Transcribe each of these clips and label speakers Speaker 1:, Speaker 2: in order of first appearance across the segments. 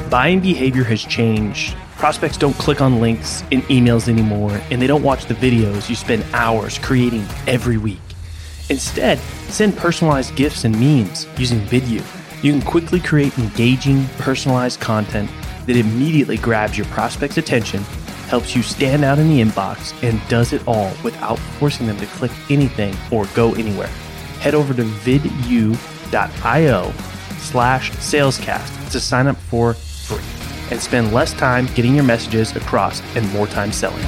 Speaker 1: Buying behavior has changed. Prospects don't click on links in emails anymore, and they don't watch the videos you spend hours creating every week. Instead, send personalized gifts and memes using Vidyou. You can quickly create engaging, personalized content that immediately grabs your prospect's attention, helps you stand out in the inbox, and does it all without forcing them to click anything or go anywhere. Head over to vidyou.io/salescast to sign up for free and spend less time getting your messages across and more time selling.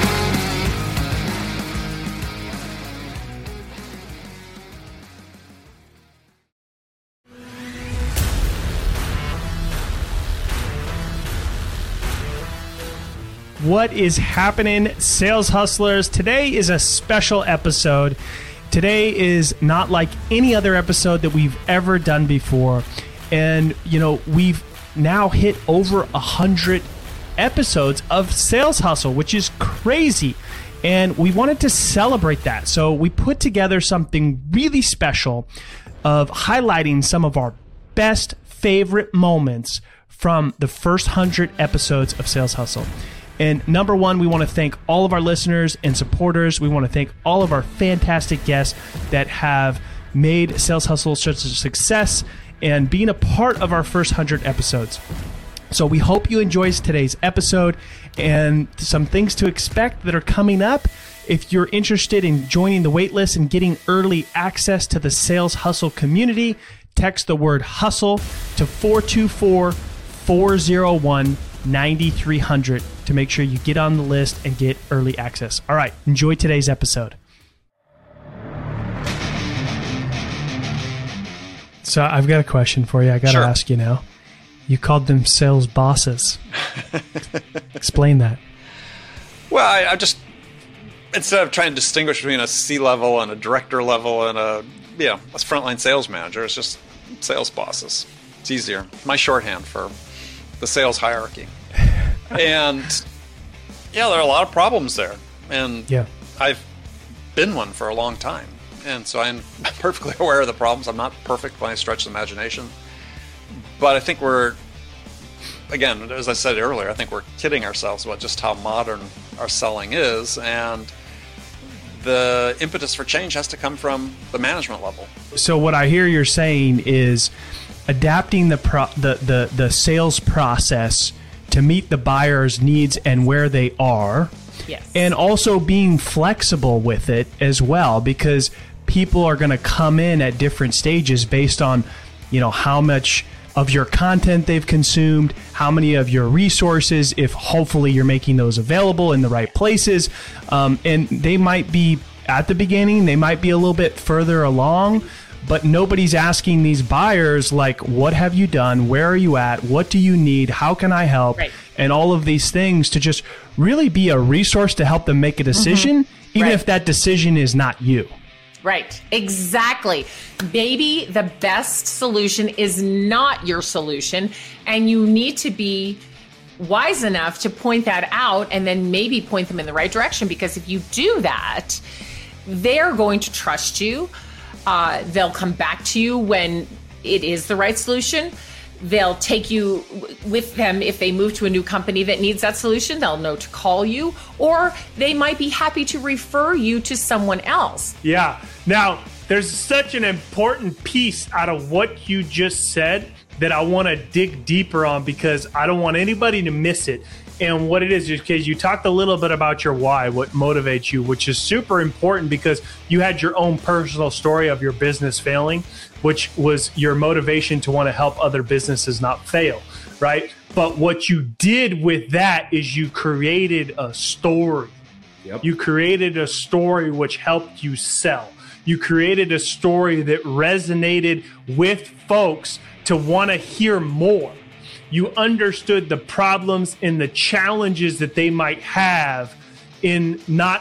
Speaker 2: What is happening, sales hustlers? Today is a special episode. Today is not like any other episode that we've ever done before. And, we've now hit over 100 episodes of Sales Hustle, which is crazy. And we wanted to celebrate that. So we put together something really special of highlighting some of our best favorite moments from the first 100 episodes of Sales Hustle. And number one, we want to thank all of our listeners and supporters. We want to thank all of our fantastic guests that have made Sales Hustle such a success and being a part of our first 100 episodes. So we hope you enjoy today's episode and some things to expect that are coming up. If you're interested in joining the waitlist and getting early access to the Sales Hustle community, text the word hustle to 424-401-9300 to make sure you get on the list and get early access. All right, enjoy today's episode. So I've got a question for you. I got to ask you now. You called them sales bosses. Explain that.
Speaker 3: Well, I just, instead of trying to distinguish between a C-level and a director level and a frontline sales manager, it's just sales bosses. It's easier. My shorthand for the sales hierarchy. And there are a lot of problems there. And I've been one for a long time. And so I'm perfectly aware of the problems. I'm not perfect by any stretch of the imagination. But I think we're, again, as I said earlier, I think we're kidding ourselves about just how modern our selling is. And the impetus for change has to come from the management level.
Speaker 2: So what I hear you're saying is adapting the sales process to meet the buyer's needs and where they are.
Speaker 4: Yes.
Speaker 2: And also being flexible with it as well, because people are going to come in at different stages based on, how much of your content they've consumed, how many of your resources, if hopefully you're making those available in the right places. And they might be at the beginning, they might be a little bit further along, but nobody's asking these buyers, like, what have you done? Where are you at? What do you need? How can I help? Right. And all of these things to just really be a resource to help them make a decision, even if that decision is not you.
Speaker 4: Right. Exactly. Maybe the best solution is not your solution, and you need to be wise enough to point that out and then maybe point them in the right direction, because if you do that, they're going to trust you. They'll come back to you when it is the right solution. They'll take you with them if they move to a new company that needs that solution. They'll know to call you, or they might be happy to refer you to someone else.
Speaker 2: Yeah. Now, there's such an important piece out of what you just said that I want to dig deeper on, because I don't want anybody to miss it. And what it is because you talked a little bit about your why, what motivates you, which is super important, because you had your own personal story of your business failing, which was your motivation to want to help other businesses not fail, right? But what you did with that is you created a story. Yep. You created a story which helped you sell. You created a story that resonated with folks to want to hear more. You understood the problems and the challenges that they might have that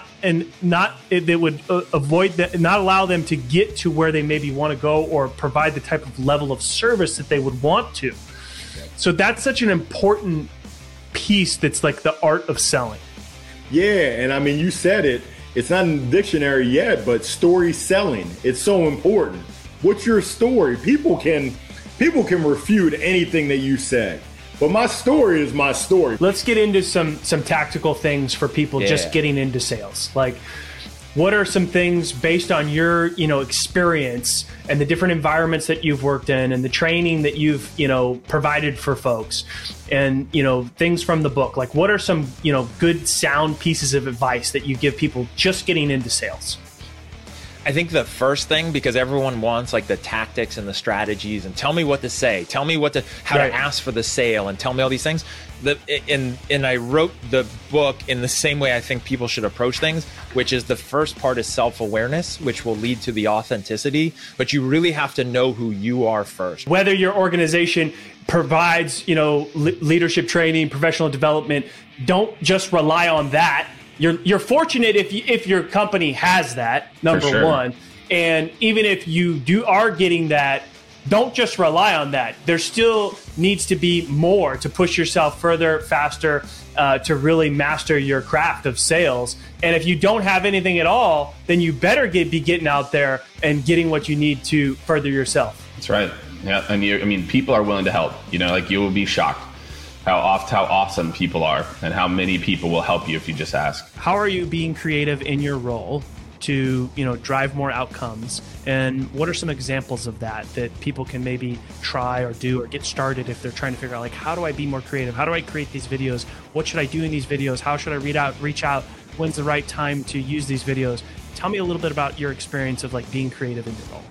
Speaker 2: would avoid that, not allow them to get to where they maybe want to go, or provide the type of level of service that they would want to. So that's such an important piece. That's like the art of selling.
Speaker 5: Yeah, and I mean, you said it. It's not in the dictionary yet, but story selling. It's so important. What's your story? People can refute anything that you said. But my story is my story.
Speaker 2: Let's get into some tactical things for people just getting into sales. Like, what are some things based on your, experience and the different environments that you've worked in and the training that you've, provided for folks and, things from the book? Like, what are some, good sound pieces of advice that you give people just getting into sales?
Speaker 6: I think the first thing, because everyone wants like the tactics and the strategies and tell me what to say, tell me how to ask for the sale and tell me all these things. And I wrote the book in the same way I think people should approach things, which is the first part is self-awareness, which will lead to the authenticity. But you really have to know who you are first.
Speaker 2: Whether your organization provides, leadership training, professional development, don't just rely on that. You're fortunate if your company has that, number one. And even if you are getting that, don't just rely on that. There still needs to be more to push yourself further, faster, to really master your craft of sales. And if you don't have anything at all, then you better be getting out there and getting what you need to further yourself.
Speaker 7: That's right. Yeah, and people are willing to help. You will be shocked how awesome people are and how many people will help you if you just ask.
Speaker 1: How are you being creative in your role to, drive more outcomes? And what are some examples of that people can maybe try or do or get started if they're trying to figure out, like, how do I be more creative? How do I create these videos? What should I do in these videos? How should I reach out? When's the right time to use these videos? Tell me a little bit about your experience of like being creative in your role.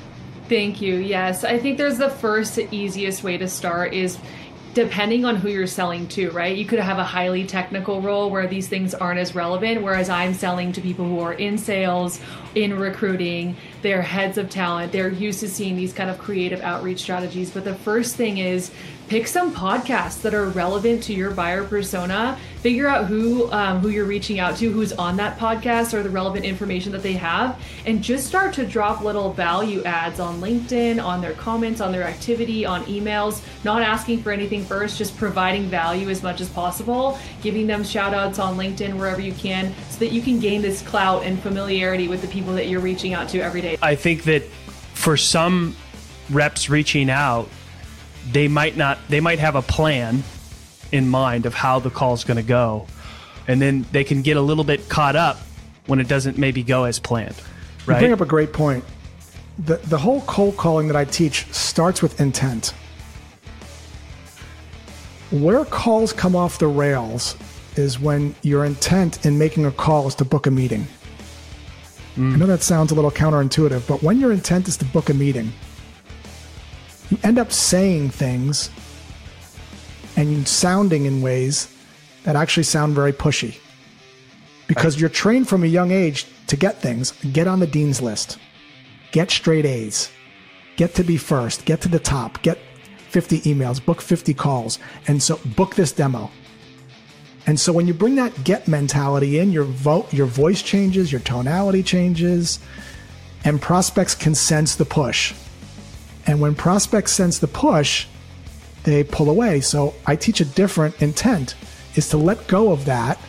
Speaker 8: Thank you. Yes, I think there's the first easiest way to start is depending on who you're selling to, right? You could have a highly technical role where these things aren't as relevant, whereas I'm selling to people who are in sales, in recruiting, they're heads of talent, they're used to seeing these kind of creative outreach strategies. But the first thing is pick some podcasts that are relevant to your buyer persona. Figure out who you're reaching out to, who's on that podcast, or the relevant information that they have, and just start to drop little value ads on LinkedIn, on their comments, on their activity, on emails, not asking for anything first, just providing value as much as possible, giving them shout outs on LinkedIn wherever you can, so that you can gain this clout and familiarity with the people that you're reaching out to every day.
Speaker 1: I think that for some reps reaching out, they might have a plan in mind of how the call is going to go, and then they can get a little bit caught up when it doesn't maybe go as planned. Right?
Speaker 9: You bring up a great point. The whole cold calling that I teach starts with intent. Where calls come off the rails is when your intent in making a call is to book a meeting. I know that sounds a little counterintuitive, but when your intent is to book a meeting, you end up saying things and sounding in ways that actually sound very pushy. Because you're trained from a young age to get things. Get on the dean's list. Get straight A's. Get to be first. Get to the top. Get 50 emails. Book 50 calls. And so book this demo. And so when you bring that get mentality in, your voice changes, your tonality changes, and prospects can sense the push. And when prospects sense the push, they pull away. So I teach a different intent, is to let go of that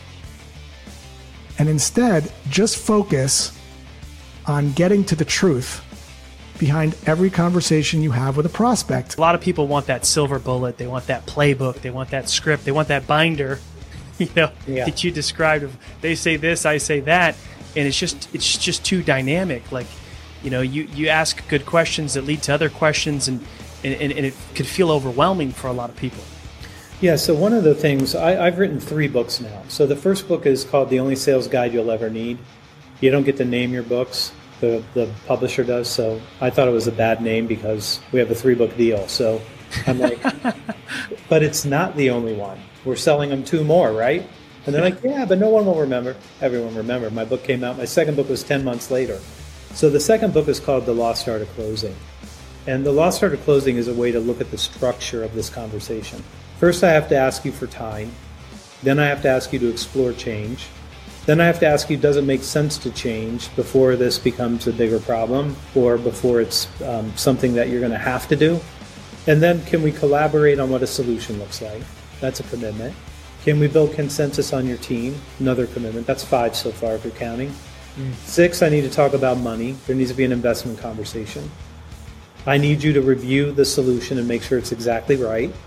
Speaker 9: and instead just focus on getting to the truth behind every conversation you have with a prospect.
Speaker 1: A lot of people want that silver bullet. They want that playbook. They want that script. They want that binder, that you described. They say this, I say that, and it's just too dynamic. Like, you ask good questions that lead to other questions, and it could feel overwhelming for a lot of people.
Speaker 10: Yeah, so one of the things, I've written 3 books now. So the first book is called The Only Sales Guide You'll Ever Need. You don't get to name your books, the publisher does, so I thought it was a bad name because we have a 3-book deal. So I'm like, but it's not the only one. We're selling them 2 more, right? And they're like, yeah, but no one will remember. Everyone remembered. My book came out, my second book was 10 months later. So the second book is called The Lost Art of Closing. And the lost art of closing is a way to look at the structure of this conversation. First, I have to ask you for time. Then I have to ask you to explore change. Then I have to ask you, does it make sense to change before this becomes a bigger problem or before it's something that you're going to have to do? And then can we collaborate on what a solution looks like? That's a commitment. Can we build consensus on your team? Another commitment. That's 5 so far if you're counting. 6, I need to talk about money. There needs to be an investment conversation. I need you to review the solution and make sure it's exactly right.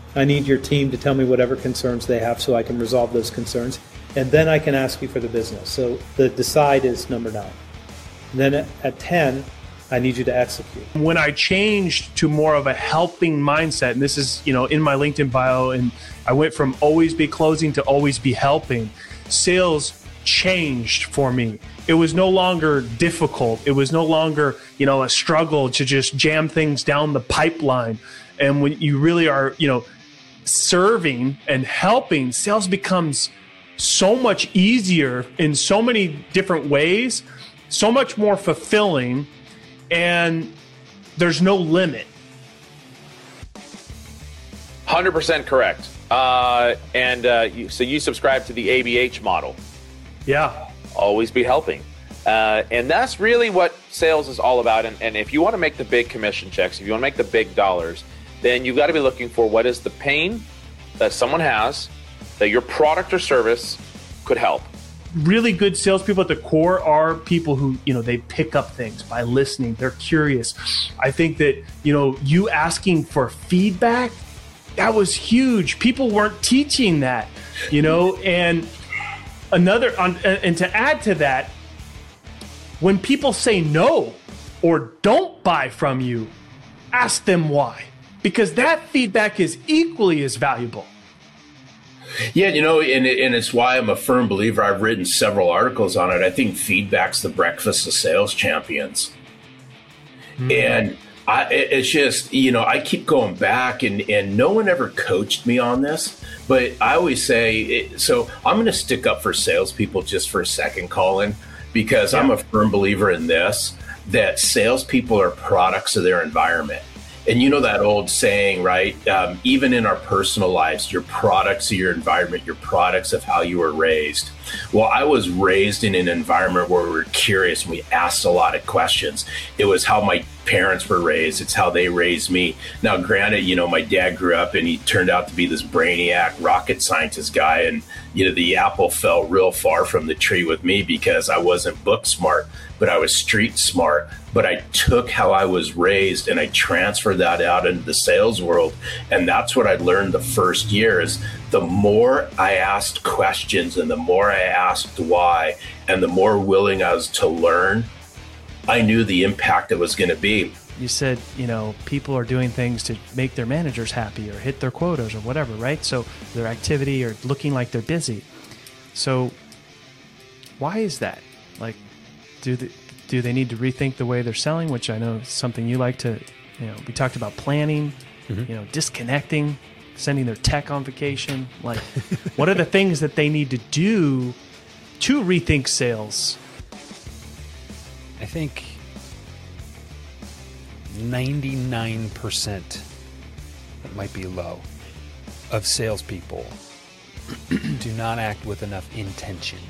Speaker 10: I need your team to tell me whatever concerns they have so I can resolve those concerns. And then I can ask you for the business. So the decide is number 9. And then at 10, I need you to execute.
Speaker 2: When I changed to more of a helping mindset, and this is, in my LinkedIn bio, and I went from always be closing to always be helping, sales changed for me. It was no longer difficult. It was no longer, a struggle to just jam things down the pipeline. And when you really are, serving and helping, sales becomes so much easier in so many different ways, so much more fulfilling, and there's no limit.
Speaker 11: 100% correct. So you subscribe to the ABH model.
Speaker 2: Yeah.
Speaker 11: Always be helping. And that's really what sales is all about. And if you want to make the big commission checks, if you want to make the big dollars, then you've got to be looking for what is the pain that someone has that your product or service could help.
Speaker 2: Really good salespeople at the core are people who, they pick up things by listening. They're curious. I think that, you asking for feedback, that was huge. People weren't teaching that, and and to add to that, when people say no or don't buy from you, ask them why, because that feedback is equally as valuable.
Speaker 12: Yeah, and it's why I'm a firm believer. I've written several articles on it. I think feedback's the breakfast of sales champions. And it's just, I keep going back and no one ever coached me on this, but I always say, so I'm going to stick up for salespeople just for a second, Colin, because I'm a firm believer in this, that salespeople are products of their environment. And that old saying, right? Even in our personal lives, you're products of your environment, you're products of how you were raised. Well, I was raised in an environment where we were curious and we asked a lot of questions. It was how my parents were raised. It's how they raised me. Now, granted, my dad grew up and he turned out to be this brainiac rocket scientist guy. And, the apple fell real far from the tree with me because I wasn't book smart, but I was street smart. But I took how I was raised and I transferred that out into the sales world. And that's what I learned the first year is the more I asked questions and the more I asked why and the more willing I was to learn, I knew the impact it was going to be.
Speaker 1: You said, people are doing things to make their managers happy or hit their quotas or whatever, right? So their activity or looking like they're busy. So why is that? Like, do they need to rethink the way they're selling, which I know is something you like to, we talked about planning, disconnecting, sending their tech on vacation. Like, what are the things that they need to do to rethink sales?
Speaker 13: I think 99%, that might be low, of salespeople do not act with enough intention.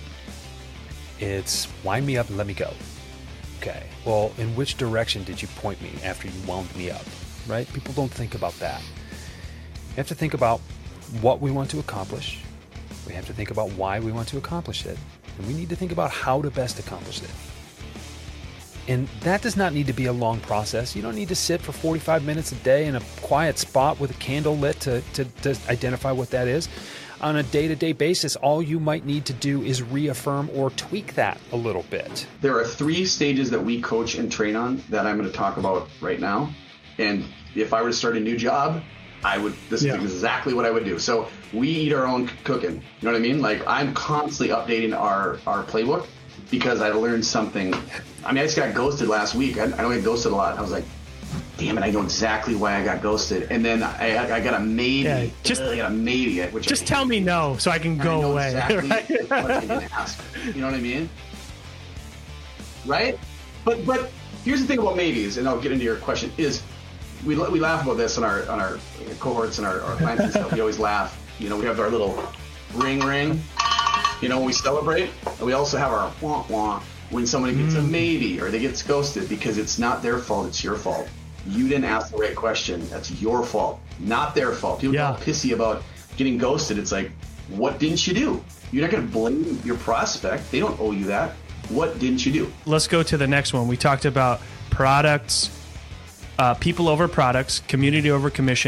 Speaker 13: It's wind me up and let me go. Okay, well, in which direction did you point me after you wound me up, right? People don't think about that. We have to think about what we want to accomplish. We have to think about why we want to accomplish it. And we need to think about how to best accomplish it. And that does not need to be a long process. You don't need to sit for 45 minutes a day in a quiet spot with a candle lit to identify what that is. On a day-to-day basis, all you might need to do is reaffirm or tweak that a little bit.
Speaker 14: There are 3 stages that we coach and train on that I'm going to talk about right now. And if I were to start a new job, this is exactly what I would do. So we eat our own cooking. You know what I mean? Like, I'm constantly updating our playbook because I learned something. I mean, I just got ghosted last week. I don't get ghosted a lot. I was like, damn it, I know exactly why I got ghosted. And then I got a maybe. Yeah, I got a maybe. Which
Speaker 2: just tell me no so I can go away.
Speaker 14: Exactly
Speaker 2: right?
Speaker 14: what I'm going to ask. You know what I mean? Right? But here's the thing about maybes, and I'll get into your question, is we laugh about this on our cohorts and our clients and stuff. We always laugh. We have our little ring, when we celebrate. And we also have our wah-wah when somebody gets a maybe or they get ghosted because it's not their fault, it's your fault. You didn't ask the right question. That's your fault, not their fault. People get pissy about getting ghosted. It's like, what didn't you do? You're not going to blame your prospect. They don't owe you that. What didn't you do?
Speaker 2: Let's go to the next one. We talked about products, people over products, community over commission,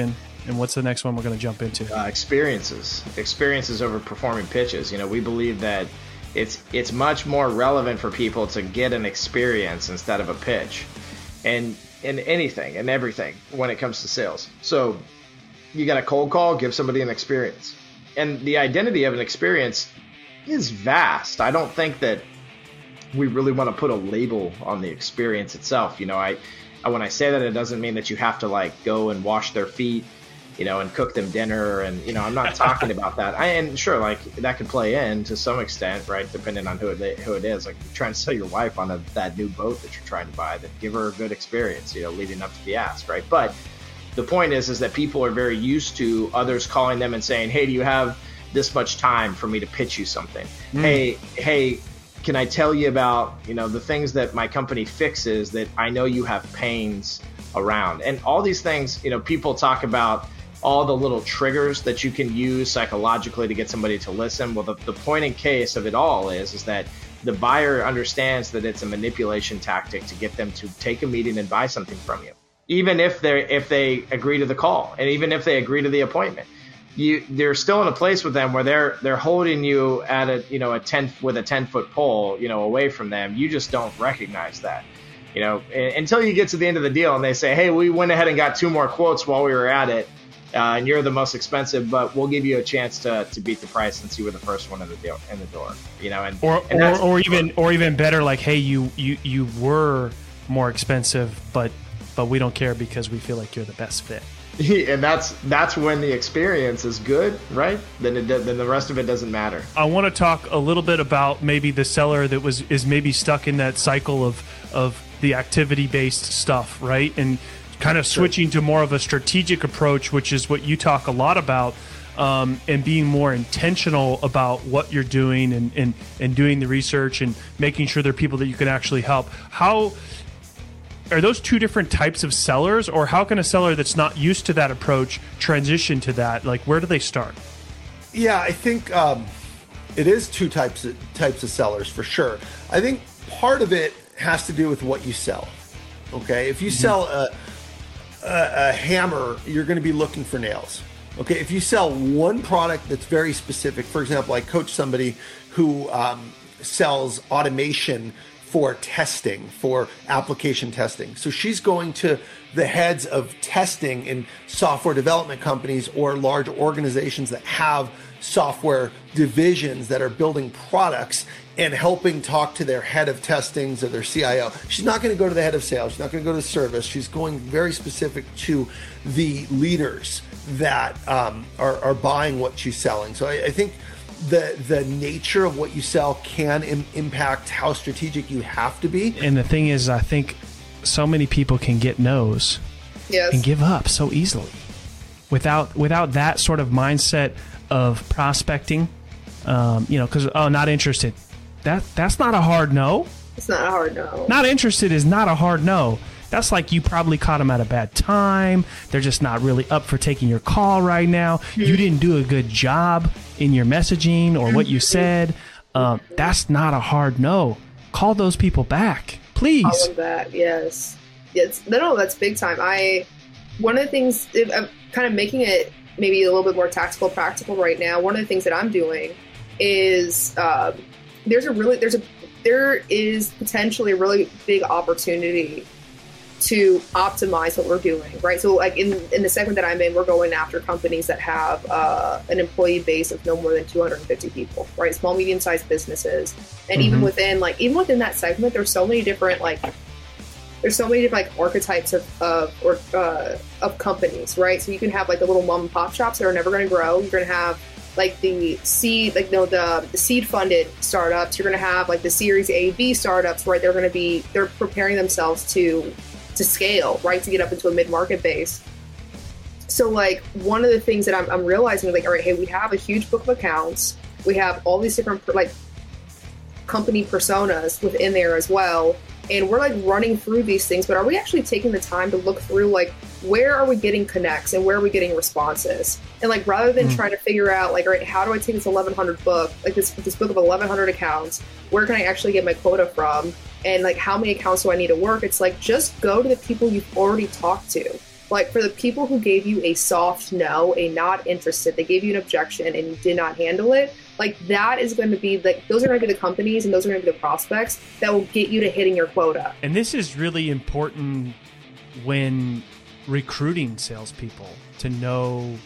Speaker 1: And what's the next one we're going to jump into?
Speaker 15: Experiences over performing pitches. We believe that it's much more relevant for people to get an experience instead of a pitch, and in anything and everything when it comes to sales. So you got a cold call, give somebody an experience, and the identity of an experience is vast. I don't think that we really want to put a label on the experience itself. When I say that, it doesn't mean that you have to go and wash their feet, and cook them dinner. And, I'm not talking about that. And sure, that could play in to some extent, right? Depending on who it is. Like, you're trying to sell your wife on that new boat that you're trying to buy, that give her a good experience, leading up to the ask, right? But the point is that people are very used to others calling them and saying, hey, do you have this much time for me to pitch you something? Hey, can I tell you about, the things that my company fixes that I know you have pains around? And all these things, people talk about all the little triggers that you can use psychologically to get somebody to listen. Well, the point in case of it all is that the buyer understands that it's a manipulation tactic to get them to take a meeting and buy something from you, even if they agree to the call, and even if they agree to the appointment. They're still in a place with them where they're holding you at a 10-foot pole, away from them. You just don't recognize that, until you get to the end of the deal and they say, hey, we went ahead and got 2 more quotes while we were at it, and you're the most expensive, but we'll give you a chance to beat the price since you were the first one in the door.
Speaker 1: Or even better, like, hey, you were more expensive, but we don't care because we feel like you're the best fit.
Speaker 15: And that's when the experience is good, right? Then the rest of it doesn't matter.
Speaker 2: I want to talk a little bit about maybe the seller that is maybe stuck in that cycle of the activity-based stuff, right? And kind of switching to more of a strategic approach, which is what you talk a lot about, and being more intentional about what you're doing and doing the research and making sure there are people that you can actually help. How are those 2 different types of sellers, or how can a seller that's not used to that approach transition to that? Like, where do they start?
Speaker 16: Yeah, I think it is 2 types of sellers for sure. I think part of it has to do with what you sell. Okay, if you sell a hammer, you're going to be looking for nails. Okay, if you sell one product that's very specific, for example, I coach somebody who sells automation for testing, for application testing. So she's going to the heads of testing in software development companies or large organizations that have software divisions that are building products and helping talk to their head of testings or their CIO. She's not going to go to the head of sales. She's not going to go to service. She's going very specific to the leaders that are buying what she's selling. So I think the nature of what you sell can impact how strategic you have to be.
Speaker 1: And the thing is, I think so many people can get no's and give up so easily without that sort of mindset of prospecting, because, not interested. That's not a hard no.
Speaker 17: It's not a hard no.
Speaker 1: Not interested is not a hard no. That's like you probably caught them at a bad time. They're just not really up for taking your call right now. You didn't do a good job in your messaging or what you said. That's not a hard no. Call those people back, please.
Speaker 17: Call them back, yes. No, that's big time. One of the things, I'm kind of making it maybe a little bit more tactical, practical right now. One of the things that I'm doing is there is potentially a really big opportunity to optimize what we're doing, right? So like in the segment that I'm in, we're going after companies that have an employee base of no more than 250 people, right? Small, medium-sized businesses. And even within that segment, there's so many different archetypes of companies, right? So you can have like the little mom and pop shops that are never going to grow. You're going to have like the seed, the seed funded startups. You're going to have like the Series A, B startups, right? They're preparing themselves to scale, right? To get up into a mid-market base. So like one of the things that I'm realizing is like, all right, hey, we have a huge book of accounts. We have all these different like company personas within there as well. And we're like running through these things, but are we actually taking the time to look through like, where are we getting connects and where are we getting responses? And like, rather than trying to figure out like, all right, how do I take this 1,100 book, like this book of 1,100 accounts, where can I actually get my quota from? And like, how many accounts do I need to work? It's like, just go to the people you've already talked to. Like for the people who gave you a soft no, a not interested, they gave you an objection and you did not handle it, like that is going to be like, those are going to be the companies and those are going to be the prospects that will get you to hitting your quota.
Speaker 2: And this is really important when recruiting salespeople to know,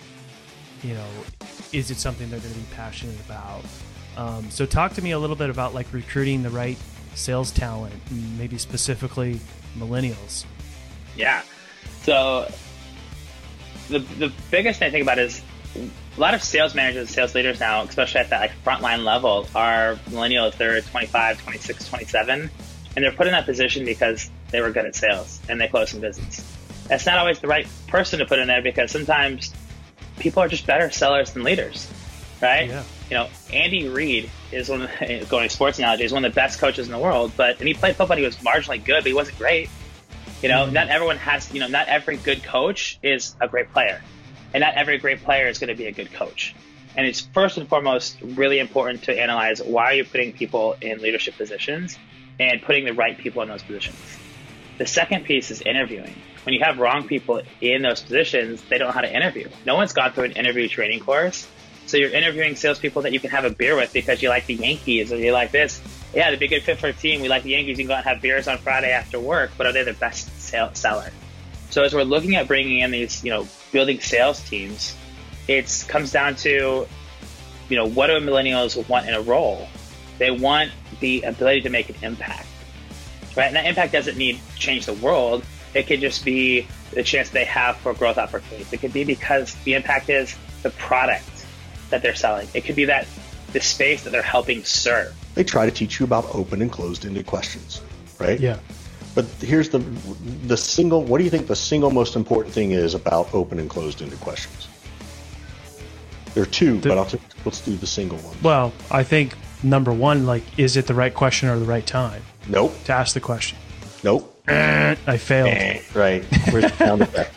Speaker 2: is it something they're going to be passionate about? So talk to me a little bit about like recruiting the right sales talent, maybe specifically millennials.
Speaker 18: Yeah. So the biggest thing I think about is a lot of sales managers and sales leaders now, especially at that like frontline level, are millennials. They're 25, 26, 27, and they're put in that position because they were good at sales and they closed some business. That's not always the right person to put in there because sometimes people are just better sellers than leaders, right? Yeah. Andy Reid is one of the, going to sports analogy, is one of the best coaches in the world, and he played football. He was marginally good, but he wasn't great. Not everyone has, not every good coach is a great player, and not every great player is going to be a good coach. And it's first and foremost really important to analyze why are you putting people in leadership positions and putting the right people in those positions. The second piece is interviewing. When you have wrong people in those positions, they don't know how to interview. No one's gone through an interview training course. So you're interviewing salespeople that you can have a beer with because you like the Yankees or you like this. Yeah, they'd be a good fit for a team. We like the Yankees. You can go out and have beers on Friday after work, but are they the best seller? So as we're looking at bringing in these, building sales teams, it comes down to, what do millennials want in a role? They want the ability to make an impact, right? And that impact doesn't need to change the world. It could just be the chance they have for growth opportunities. It could be because the impact is the product that they're selling. It could be that the space that they're helping serve.
Speaker 19: They try to teach you about open and closed-ended questions, right?
Speaker 2: Yeah.
Speaker 19: But here's the single, what do you think the single most important thing is about open and closed-ended questions? There are two, but let's do the single one.
Speaker 2: Well, I think number one, like, is it the right question or the right time?
Speaker 19: Nope.
Speaker 2: To ask the question.
Speaker 19: Nope.
Speaker 2: I failed.
Speaker 19: Right. Where's the sound effect?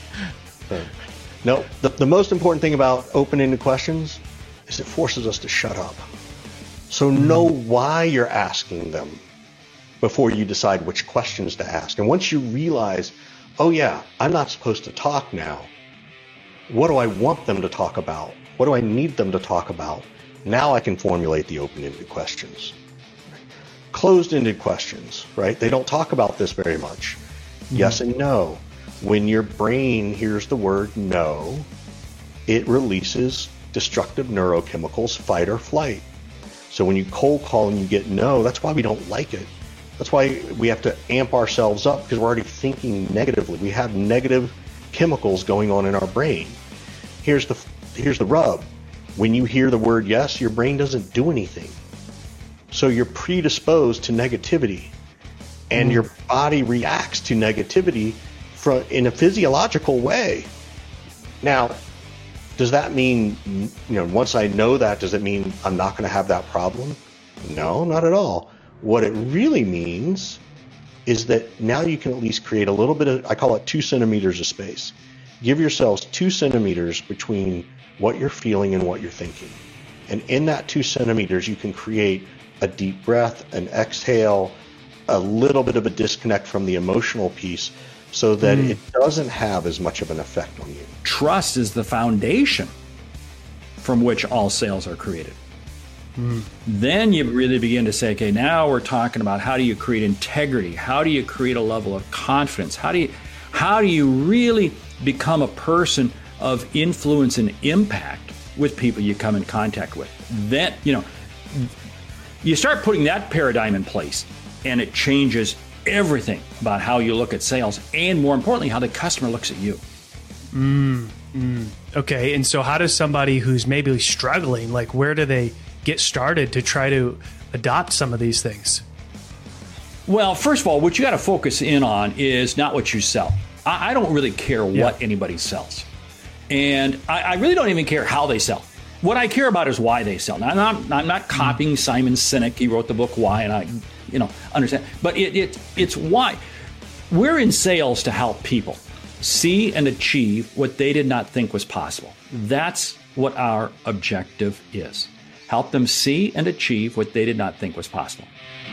Speaker 19: No, the most important thing about open-ended questions is it forces us to shut up. So know why you're asking them before you decide which questions to ask. And once you realize, oh yeah, I'm not supposed to talk now. What do I want them to talk about? What do I need them to talk about? Now I can formulate the open-ended questions. Closed-ended questions, right? They don't talk about this very much. Yes and no. When your brain hears the word no, it releases destructive neurochemicals, fight or flight. So when you cold call and you get no, that's why we don't like it. That's why we have to amp ourselves up, because we're already thinking negatively. We have negative chemicals going on in our brain. Here's the rub. When you hear the word yes, your brain doesn't do anything. So you're predisposed to negativity, and your body reacts to negativity in a physiological way. Now, does that mean, once I know that, does it mean I'm not going to have that problem? No, not at all. What it really means is that now you can at least create a little bit of, I call it 2 centimeters of space. Give yourselves 2 centimeters between what you're feeling and what you're thinking. And in that 2 centimeters, you can create a deep breath, an exhale, a little bit of a disconnect from the emotional piece, so that it doesn't have as much of an effect on you.
Speaker 20: Trust is the foundation from which all sales are created. Then you really begin to say, okay, now we're talking about how do you create integrity? How do you create a level of confidence? How do you really become a person of influence and impact with people you come in contact with? Then, you start putting that paradigm in place, and it changes everything about how you look at sales, and more importantly, how the customer looks at you.
Speaker 2: Okay, and so how does somebody who's maybe struggling, like where do they get started to try to adopt some of these things?
Speaker 20: Well, first of all, what you got to focus in on is not what you sell. I don't really care what anybody sells. And I really don't even care how they sell. What I care about is why they sell. Now, I'm not copying Simon Sinek. He wrote the book Why, and I understand. But it's why. We're in sales to help people see and achieve what they did not think was possible. That's what our objective is. Help them see and achieve what they did not think was possible.